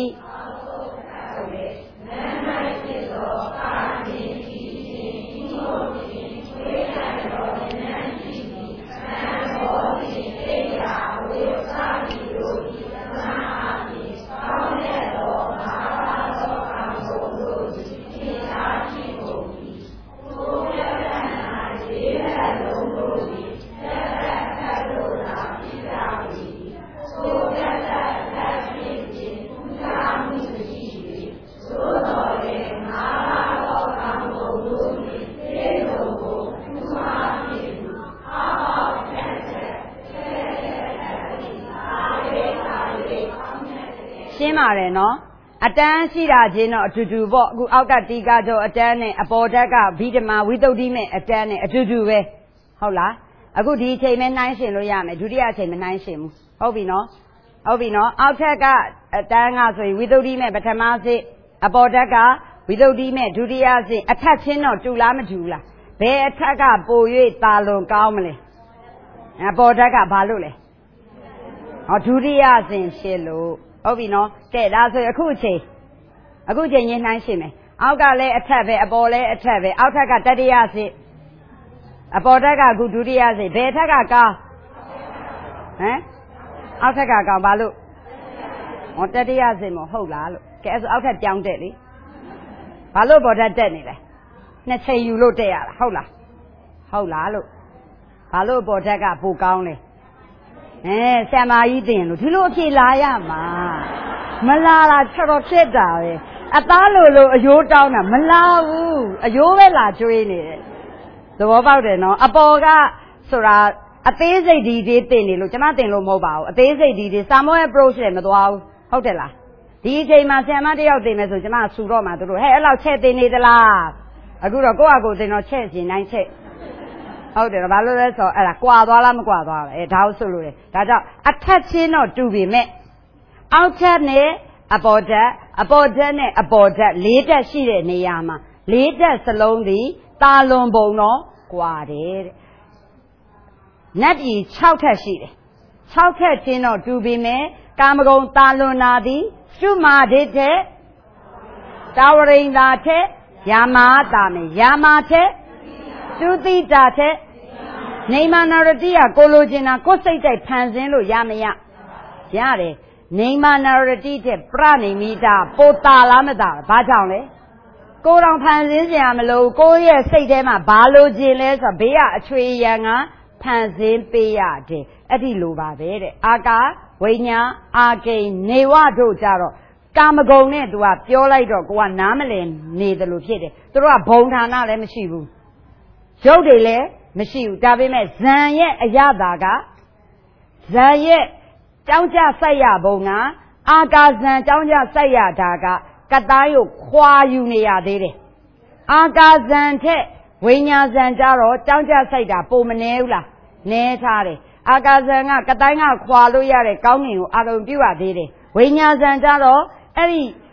ရှင်းပါတယ်နော်အတန်းရှိတာချင်းတော့အတူတူပေါ့အခုအောက်ကတီကာကျော်အတန်းနဲ့အပေါ်ဓာတ်ကဗိဓမာဝိသုဒ္ဓိမဲ့အတန်းနဲ့အတူတူပဲဟုတ်လားအခုဒီအချိန်မဲ့နှိုင်းရှင်လို့ရမယ်ဒုတိယအချိန်မနှိုင်းရှင်ဘူးဟုတ်ပြီနော်ဟုတ်ပြီနော်အောက်ထက်ကအတန်းကဆိုရင်ဝိသုဒ္ဓိမဲ့ပထမစစ်အပေါ်ဓာတ်ကဝိသုဒ္ဓိမဲ့ဒုတိယစစ်အထက်ချင်းတော့တူလားမတူလားဘယ်အထက်ကပို၍တာလွန်ကောင်းမလဲအပေါ်ဓာတ်ကဘာလို့လဲဟောဒုတိယစဉ်ဖြစ်လို့ဟုတ်ပြီနော်ကဲဒါဆိုအခုအချိန်အခုအချိန်ရင်းနှိုင်းရှင်းမယ်အောက်ကလည်းအထက်ပဲအပေါ်လည်းအထက်ပဲအောက်ထက်ကတတိယစစ်အပေါ်ထက်ကအခုဒုတိယစစ်ဘယ်ထက်ကကောင်းဟမ်အောက်ထက်ကကောင်းဘာလို့ဟောတတိယစစ်မဟုတ်လားလို့ကဲအဲ့ဆိုအောက်ထက်ပြောင်းတက်လေဘာလို့ပေါ်ထက်တက်နေလဲနှစ်ချိန်ယူလို့တက်ရတာဟုတ်လားဟုတ်လားလို့ဘာလို့ပေါ်ထက်ကပိုကောင်းလဲအဲဆံမာကြီးတင်လို့ဒီလိုအဖြေလာရမှာမလာတာတော်တော်ဖြစ်တာပဲအသားလိုလိုအယိုးတောင်းတာမလာဘူးအယိုးပဲလာကျွေးနေတယ်သဘောပေါက်တယ်နော်အပေါ်ကဆိုတာအသေးစိတ်ဒီဒီတင်နေလို့ကျွန်မတင်လို့မဟုတ်ပါဘူးအသေးစိတ်ဒီဒီ Samuel approach လည်းမသွားဘူးဟုတ်တယ်လားဒီအချိန်မှာဆံမတယောက်တင်မယ်ဆိုကျွန်မဆူတော့မှာတို့ဟဲ့အဲ့လောက်ချက်တင်နေသလားအခုတော့ကိုယ့်အကိုတင်တော့ချက်ရှင်တိုင်းချက်ဟုတ်တယ်ဘာလို့လဲဆိုတော့အဲ့ဒါကွာသွားလားမကွာသွားလားအဲဒါဟုတ်ဆိုလို့လေဒါကြောင့်အထက်ချင်းတော့တူပြီမဲ့အောက်ထက်နဲ့အပေါ်ဓာတ်အပေါ်ဓာတ်နဲ့အပေါ်ဓာတ်လေးဓာတ်ရှိတဲ့နေရာမှာလေးဓာတ်စလုံးသည်တာလွန်ပုံတော့ကွာတယ်တဲ့နတ်ပြည်၆ထက်ရှိတယ်၆ထက်ချင်းတော့တူပြီမဲ့ကာမဂုဏ်တာလွန်နာသည်ရှုမာဒိဋ္ဌေတာဝရိန္ဒာထက်ယာမာတာမေယာမာထက်သုတိတာထက်နေမာနာရတိယကိုလိုချင်တာကိုယ်စိတ်တိုက်ဖန်ဆင်းလို့ရမရရတယ်နေမာနာရတိထက်ပရဏိမိတာပိုတာလားမတာဘာကြောင့်လဲကိုယ်တော်ဖန်ဆင်းစရာမလိုကိုယ့်ရဲ့စိတ်ထဲမှာဘာလိုချင်လဲဆိုတော့ဘေးကအချွေရံကဖန်ဆင်းပေးရတယ်အဲ့ဒီလိုပါပဲတဲ့အာကာဝိညာအာကိနေဝတို့ကြတော့ကာမဂုဏ်နဲ့သူကပြောလိုက်တော့ကိုကနားမလည်နေတယ်လို့ဖြစ်တယ်သူတို့ကဘုံဌာနလည်းမရှိဘူးရုပ်တွေလည်းမရှိဘူးဒါပေမဲ့ဇံရဲ့အရသာကဇံရဲ့ကြောင်းကြဆက်ရပုံကအာကာဇံကြောင်းကြဆက်ရတာကကတိုင်းကိုခွာယူနေရသေးတယ်အာကာဇံထက်ဝိညာဇံကြတော့ကြောင်းကြဆက်တာပုံမနေဘူးလားနဲထားတယ်အာကာဇံကကတိုင်းကခွာလို့ရတဲ့ကောင်းငင်ကိုအာရုံပြုရသေးတယ်ဝိညာဇံကြတော့အဲ့ဒီ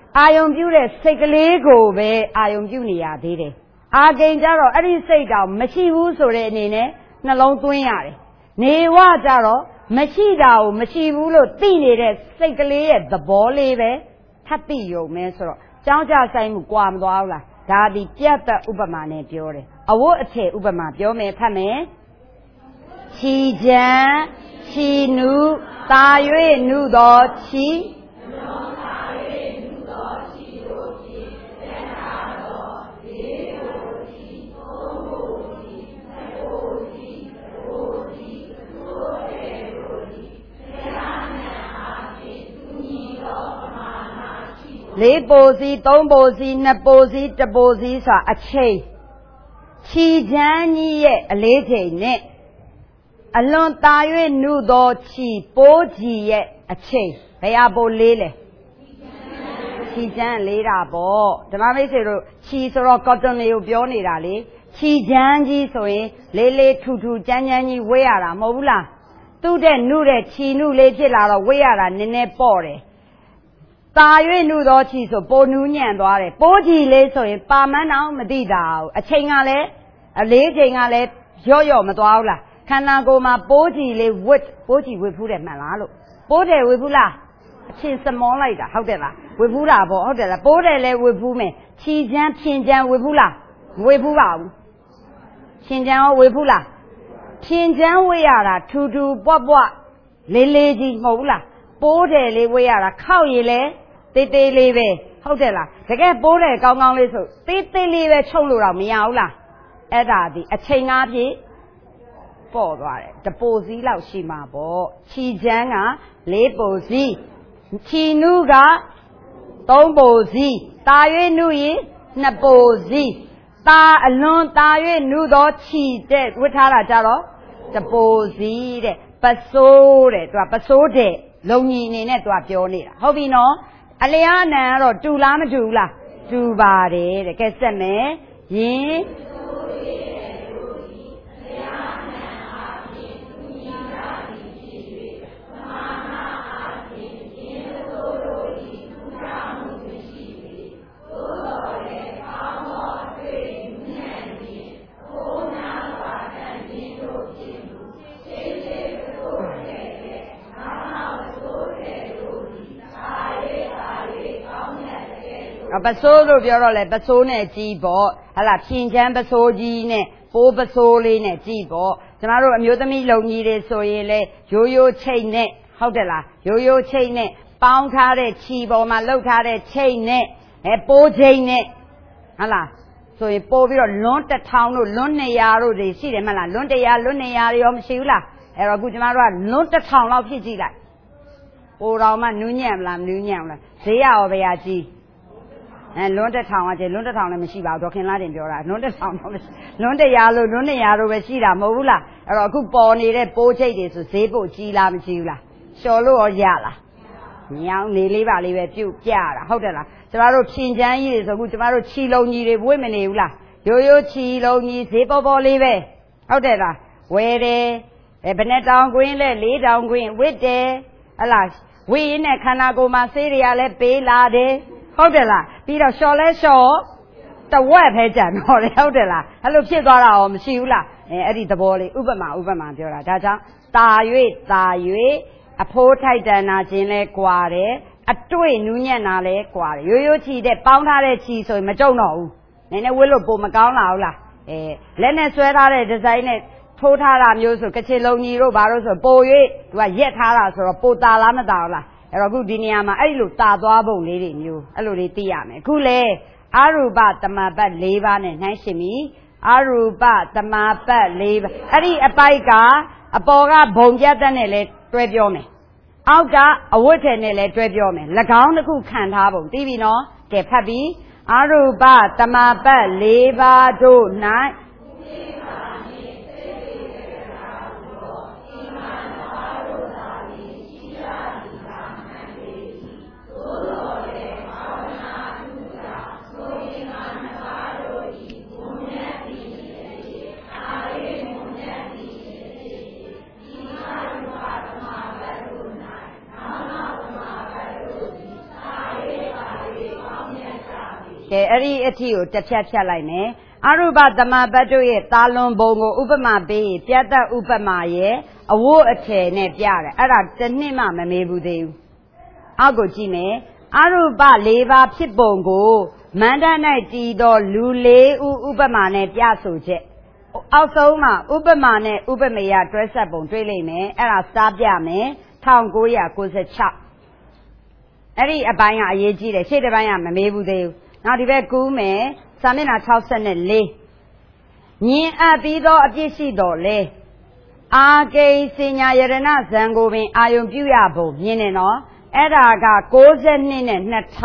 အာယုံပြုတဲ့စိတ်ကလေးကိုပဲအာယုံပြုနေရသေးတယ်အာကိန်ကြတော့အဲ့ဒီစိတ်တောင်မရှိဘူးဆိုတဲ့အနေနဲ့နှလုံးသွင်းရတယ်နေဝကြတော့မရှိတာကိုမရှိဘူးလို့သိနေတဲ့စိတ်ကလေးရဲ့သဘောလေးပဲထပ်သိရုံပဲဆိုတော့ကြောင်းကြဆိုင်မှုကြွာမသွားဘူးလားဒါဒီပြတ်သက်ဥပမာနဲ့ပြောတယ်အဝတ်အထည်ဥပမာပြောမယ်ဖတ်မယ်ခြီချမ်းခြီနုတာ၍နုသောခြီလေးပိုစီသုံးပိုစီနှစ်ပိုစီတပိုစီဆိုတာအချိန်ခြီချမ်းကြီးရဲ့အလေးချိန်နဲ့အလွန်သာ၍နုသောခြီပိုးကြီးရဲ့အချိန်ဘယ်ဟာပိုလေးလဲခြီချမ်းလေးတာပေါ့ဓမ္မမိတ်ဆွေတို့ခြီဆိုတော့ cotton တွေကိုပြောနေတာလေခြီချမ်းကြီးဆိုရင်လေးလေးထူထူချမ်းချမ်းကြီးဝေးရတာမဟုတ်ဘူးလားသူ့တဲ့နုတဲ့ခြီနုလေးဖြစ်လာတော့ဝေးရတာနည်းနည်းပေါ့တယ်တာ၍နုသောခြီဆိုပိုနူးညံ့သွားတယ်ပိုးကြီးလေးဆိုရင်ပါမန်းအောင်မသိတာဘူးအချိန်ကလည်းအလေးချိန်ကလည်းရော့ရော့မသွားဘူးလားခန္ဓာကိုယ်မှာပိုးကြီးလေးဝစ်ပိုးကြီးဝစ်ဖူးတယ်မှန်လားလို့ပိုးတယ်ဝစ်ဖူးလားအချင်းစမောလိုက်တာဟုတ်တယ်လားဝစ်ဖူးတာပေါ့ဟုတ်တယ်လားပိုးတယ်လည်းဝစ်ဖူးမယ်ခြီချမ်းဖြင်ချမ်းဝစ်ဖူးလားမဝစ်ဖူးပါဘူးဖြင်ချမ်းရောဝစ်ဖူးလားဖြင်ချမ်းဝစ်ရတာထူထူပွားပွားလေးလေးကြီးမဟုတ်ဘူးလားပိုးတယ်လေးဝစ်ရတာခောက်ရည်လဲတေးသေးလေးပဲဟုတ်တယ်လားတကယ်ပိုးတယ်ကောင်းကောင်းလေးဆိုတေးသေးလေးပဲချုံလို့တော့မရဘူးလားအဲ့ဒါဒီအချိန်ကားဖြင့်ပေါ့သွားတယ်တပိုစီလောက်ရှိမှာပေါ့ခြီချမ်းကလေးပိုစီခြီနုကသုံးပိုစီတာ၍နုရင်နှစ်ပိုစီတာအလွန်တာ၍နုသောခြီတဲ့ဝတ်ထားတာကြတော့တပိုစီတဲ့ပစိုးတဲ့သူကပစိုးတဲ့လုံကြီးအနေနဲ့သူကပြောနေတာဟုတ်ပြီနော်အလျားနံကတော့တူလားမတူဘူးလားတူပါတယ်တဲ့ကဲဆက်မယ်ယင်ပစိုးလို့ပြောတော့လေပစိုးနဲ့ကြီးပေါ့ဟလာဖြင်ချမ်းပစိုးကြီးနဲ့ပိုးပစိုးလေးနဲ့ကြီးပေါ့ကျမတို့အမျိုးသမီးလုံကြီးတွေဆိုရင်လေရိုးရိုးချိတ်နဲ့ဟုတ်တယ်လားရိုးရိုးချိတ်နဲ့ပေါင်းထားတဲ့ခြီပေါ်မှာလှုပ်ထားတဲ့ချိတ်နဲ့အဲပိုးချိတ်နဲ့ဟလာဆိုရင်ပိုးပြီးတော့လွန်းတစ်ထောင်တို့လွန်းနှစ်ရာတို့တွေရှိတယ်မလားလွန်းတစ်ရာလွန်းနှစ်ရာတွေရောမရှိဘူးလားအဲ့တော့အခုကျမတို့ကလွန်းတစ်ထောင်လောက်ဖြစ်ကြည့်လိုက်ပိုးတော်မှနူးညံ့မလားမနူးညံ့မလားဈေးရောဘယ်ဟာကြီးအဲလွန်းတစ်ထောင်ကကျလွန်းတစ်ထောင်လည်းမရှိပါဘူးဒေါခင်လာတင်ပြောတာလွန်းတစ်ထောင်တော့မရှိလွန်းတစ်ရာလို့လွန်းနှစ်ရာလို့ပဲရှိတာမဟုတ်ဘူးလားအဲ့တော့အခုပေါ်နေတဲ့ပိုးချိတ်တွေဆိုဈေးပို့ကြီးလားမကြီးဘူးလားလျှော်လို့ရောရလားညောင်းနေလေးပါလေးပဲပြုတ်ပြတာဟုတ်တယ်လားကျမတို့ဖြင်ချမ်းကြီးတွေဆိုအခုကျမတို့ခြီလုံးကြီးတွေဝစ်မနေဘူးလားရိုးရိုးခြီလုံးကြီးဈေးပေါ်ပေါ်လေးပဲဟုတ်တယ်လားဝယ်တယ်အဲဘယ်နဲ့တောင်ကွင်းလဲလေးတောင်ကွင်းဝစ်တယ်ဟလားဝစ်ရင်းနဲ့ခန္ဓာကိုယ်မှာဆေးတွေကလည်းပေးလာတယ်ဟုတ်တယ်လားပြီးတော့လျှော်လဲလျှော်တဝက်ပဲကြံတော့တယ်ဟုတ်တယ်လားအဲ့လိုဖြစ်သွားတာရောမရှိဘူးလားအဲအဲ့ဒီသဘောလေးဥပမာဥပမာပြောတာဒါကြောင့်တာ၍တာ၍အဖိုးထိုက်တန်နာခြင်းလဲကွာတယ်အတွေ့နူးညံ့တာလဲကွာတယ်ရိုးရိုးချီတဲ့ပေါင်းထားတဲ့ချီဆိုရင်မကြုံတော့ဘူးနည်းနည်းဝှက်လို့ပုံမကောင်းလာဘူးလားအဲလက်နဲ့ဆွဲထားတဲ့ဒီဇိုင်းနဲ့ထိုးထားတာမျိုးဆိုကချင်လုံးကြီးတို့ဘာလို့ဆိုပို၍သူကရက်ထားတာဆိုတော့ပိုတာလားမတာဘူးလားအဲ့တော့အခုဒီနေရာမှာအဲ့လိုတာသွားပုံလေးတွေမျိုးအဲ့လိုလေးသိရမယ်အခုလေအရူပတမပတ်၄ပါးနဲ့နှိုင်းရှင်ပြီအရူပတမပတ်၄ပါးအဲ့ဒီအပိုက်ကအပေါ်ကဘုံပြတ်တဲ့နဲ့လဲတွဲပြောမယ်အောက်ကအဝတ်ထည်နဲ့လဲတွဲပြောမယ်၎င်းတစ်ခုခံထားပုံသိပြီနော်ကဲဖတ်ပြီအရူပတမပတ်၄ပါးတို့၌ကဲအဲ့ဒီအထီကိုတစ်ဖြတ်ဖြတ်လိုက်မယ်အရူပသမဘတ်တို့ရဲ့တာလွန်ဘုံကိုဥပမာပေးပြတ်သက်ဥပမာရဲ့အဝတ်အထည်နဲ့ပြတယ်အဲ့ဒါတစ်နှစ်မှမမေးဘူးသေးဘူးအောက်ကိုကြည့်မယ်အရူပလေးပါးဖြစ်ပုံကိုမန္တ၌တည်သောလူလေးဦးဥပမာနဲ့ပြဆိုချက်အောက်ဆုံးမှာဥပမာနဲ့ဥပမေယတွဲဆက်ပုံတွေ့လိမ့်မယ်အဲ့ဒါစားပြမယ်၁၉၉၆အဲ့ဒီအပိုင်းကအရေးကြီးတယ်ရှေ့တစ်ပိုင်းကမမေးဘူးသေးဘူးနောက်ဒီဘက်ကူးမယ်စာမျက်နှာ၆၄ညင်အပ်ပြီးသောအပြစ်ရှိတော်လဲအာကိစင်ညာယရဏဇံကိုပင်အာယုံပြုရပုံမြင်နေနော်အဲ့ဒါက၉၂နဲ့၂၀၀၀ ၉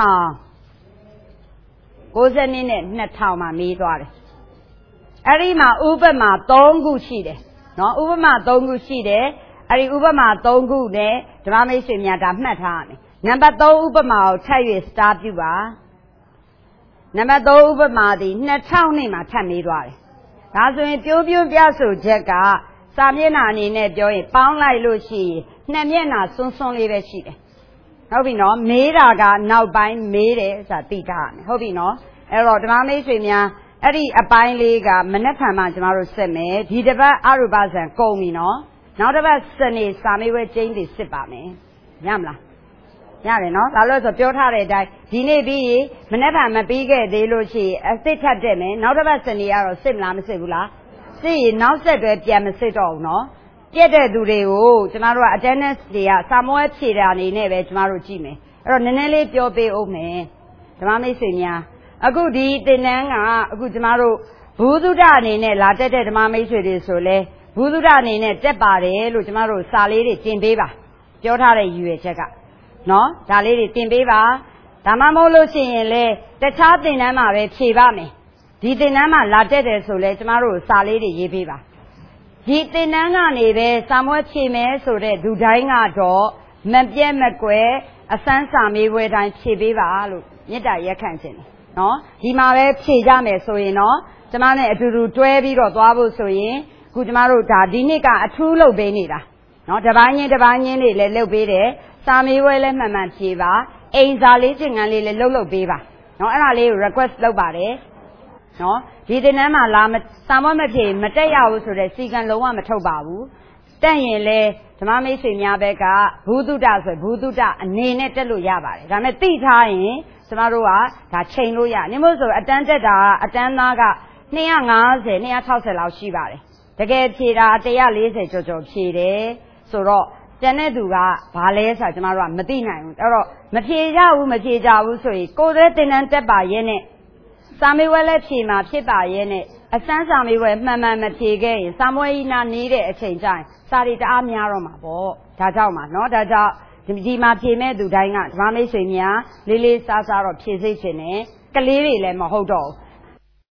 ၂နဲ့၂၀၀၀မှာမေးသွားတယ်အဲ့ဒီမှာဥပမာ၃ခုရှိတယ်နော်ဥပမာ၃ခုရှိတယ်အဲ့ဒီဥပမာ၃ခုနဲ့ဓမ္မမိတ်ဆွေများဒါမှတ်ထားရမယ်နံပါတ်၃ဥပမာကိုထပ်၍စတားပြုပါနံပါတ်၃ဥပမာသည်၂၀၀၀နှစ်မှာထပ်မေးသွားတယ်ဒါဆိုရင်ပြိုးပြိုးပြဆိုချက်ကစာမျက်နှာအနေနဲ့ပြောရင်ပေါင်းလိုက်လို့ရှိရင်နှစ်မျက်နှာစွန်းစွန်းလေးပဲရှိတယ်ဟုတ်ပြီနော်မေးတာကနောက်ပိုင်းမေးတယ်ဆိုတာသိထားရမယ်ဟုတ်ပြီနော်အဲ့တော့ဓမ္မမိတ်ဆွေများအဲ့ဒီအပိုင်းလေးကမနက်ဖြန်မှကျမတို့ဆက်မယ်ဒီတစ်ပတ်အရူပဇံကုန်ပြီနော်နောက်တစ်ပတ်စနေစာမေးပွဲကျင်းတွေစစ်ပါမယ်ရမလားရတယ်နော်ဒါလို့ဆိုပြောထားတဲ့အတိုင်းဒီနေ့ပြီးရင်မနက်ဖြန်မပြီးခဲ့သေးလို့ရှိရင်အစ်စ်ထပ်တက်မယ်နောက်တစ်ပတ်စနေကတော့စစ်မလားမစစ်ဘူးလားစစ်ရင်နောက်ဆက်တွဲပြန်မစစ်တော့ဘူးနော်ပြည့်တဲ့သူတွေကိုကျမတို့က attendance တွေကစာမေးပွဲဖြေတာအနေနဲ့ပဲကျမတို့ကြည့်မယ်အဲ့တော့နည်းနည်းလေးပြောပေးအောင်မယ်ဓမ္မမိတ်ဆွေများအခုဒီသင်တန်းကအခုကျမတို့ဘူးသုဒ္ဓအနေနဲ့လာတက်တဲ့ဓမ္မမိတ်ဆွေတွေဆိုလဲဘူးသုဒ္ဓအနေနဲ့တက်ပါတယ်လို့ကျမတို့စာလေးတွေတင်ပေးပါပြောထားတဲ့ရည်ရွယ်ချက်ကနော်ဒါလေးတွေတင်ပေးပါဒါမှမဟုတ်လို့ရှိရင်လေတခြားသင်တန်းမှာပဲဖြေပါမယ်ဒီသင်တန်းမှာလာတက်တယ်ဆိုလဲကျမတို့စာလေးတွေရေးပေးပါဒီသင်တန်းကနေပဲစာမွဲဖြေမယ်ဆိုတဲ့လူတိုင်းကတော့မပြတ်မကွယ်အစမ်းစာမေးပွဲတိုင်းဖြေပေးပါလို့မေတ္တာရက်ခံခြင်းတယ်နော်ဒီမှာပဲဖြေကြမယ်ဆိုရင်တော့ကျမနဲ့အတူတူတွဲပြီးတော့သွားဖို့ဆိုရင်ခုကျမတို့ဒါဒီနှစ်ကအထူးလုပ်ပေးနေတာနော်တပိုင်းချင်းတပိုင်းချင်းတွေလည်းလုပ်ပေးတယ်စာမေးပွဲလည်းမှန်မှန်ဖြေပါအိမ်စာလေးသင်ခန်းလေးလည်းလုပ်လုပ်ပေးပါနော်အဲ့ဒါလေးကို request လုပ်ပါတယ်နော်ဒီသင်တန်းမှာလာစာမွဲမဖြေမတက်ရဘူးဆိုတဲ့စီကံလုံးဝမထုတ်ပါဘူးတက်ရင်လေဓမ္မမိတ်ဆွေများဘက်ကဘူးတုဒဆိုဘူးတုဒအနေနဲ့တက်လို့ရပါတယ်ဒါပေမဲ့သိထားရင်ကျမတို့ကဒါချိန်လို့ရနေမို့ဆိုအတန်းတက်တာအတန်းသားက၂၅၀ ၂၆၀လောက်ရှိပါတယ်တကယ်ဖြေတာ၁၄၀ကျော်ကျော်ဖြေတယ်ဆိုတော့ကျန်တဲ့သူကဘာလဲဆိုတာကျမတို့ကမသိနိုင်ဘူးအဲ့တော့မဖြေကြဘူးမဖြေကြဘူးဆိုရင်ကိုယ်ရဲ့သင်တန်းတက်ပါရဲ့နဲ့စာမေးပွဲလည်းဖြေမှာဖြစ်ပါရဲ့နဲ့အစမ်းစာမေးပွဲမှန်မှန်မဖြေခဲ့ရင်စာမွေးကြီးနာနေတဲ့အချိန်ကျရင်စာတွေတအားများတော့မှာပေါ့ဒါကြောင့်ပါနော်ဒါကြောင့်ဒီမှာဖြေမဲ့သူတိုင်းကဓမ္မမိတ်ဆွေများလေးလေးစားစားတော့ဖြေစိတ်ရှင်နဲ့ကလေးတွေလည်းမဟုတ်တော့ဘူး